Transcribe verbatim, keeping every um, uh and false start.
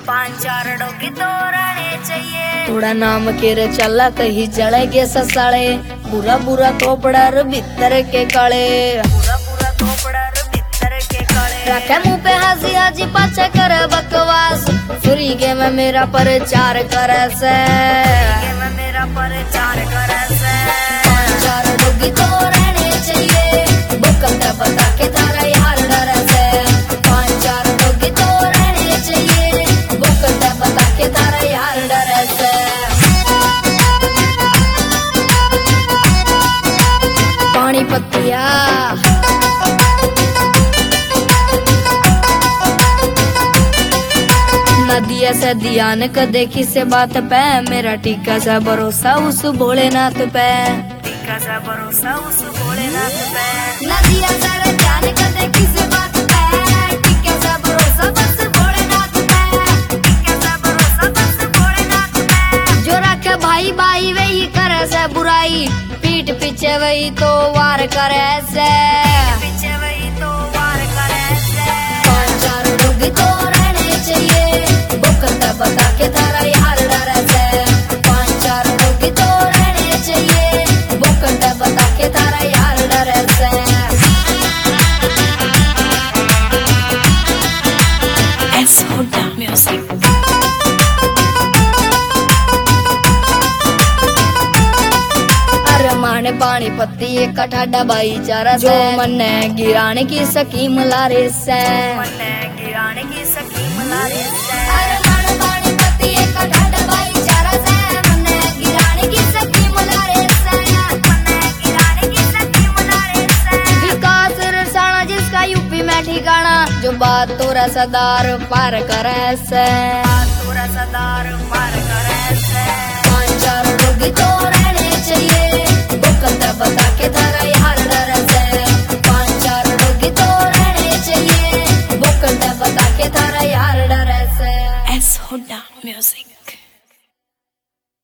पांच चार डोगी तो रहने चाहिए। थोड़ा नाम के रे चला कहीं जड़े के ससाले, बुरा बुरा थोपड़ा रे भीतर के काले, पूरा पूरा थोपड़ा रे भीतर के काले। रखे मुंह पे हंसी हाजी पाछे करे बकवास, फ्री के में मेरा प्रचार करे से, के में मेरा प्रचार करे से। पांच चार डोगी तो रहने चाहिए, बुकल का बता के तारा यार डरे से। पांच चार डोगी तो रहने चाहिए, बुकल का बता के तारा यार डरे से। पानी पत्तिया नदिया से ध्यान क देखी से बात पे, मेरा टीका सा भरोसा उस भोलेनाथ पे, टीका सा भरोसा उस भोलेनाथ पे। नदिया से ध्यान क देखी से बात पे, टीका सा भरोसा बस भोलेनाथ पे, टीका सा भरोसा बस भोलेनाथ पे। जो रखे भाई भाई वही करे से बुराई, पीठ पीछे वही तो वार करे से, पीछे वही तो वार करे से। पांच चार डोगी तो रहने चाहिए, बुकल बता के तारा यार डरे से। पांच चार डोगी तो रहने चाहिए, बुकल बता के तारा यार डरे से। S Hooda music. अरे माने पानी पत्ती एक कठाडा भाईचारा जो मन्ने गिराने की स्कीम लारे से, मन्ने गिराने की स्कीम लारे से। अरे माने पानी पत्ती एक कठाडा भाईचारा से, मन्ने गिराने की स्कीम लारे से, मन्ने गिराने की स्कीम लारे से। विकास रसाना जिसका यूपी में ठिकाना, जो बात तोरा सदार पार करे से, तोरा सदार पार करे से। पांच चार डोगी तो रहने चाहिए, बुकल बता के तारा यार डरे से। पांच चार डोगी तो रहने चाहिए, बुकल बता के तारा यार डरे से। S Hooda music.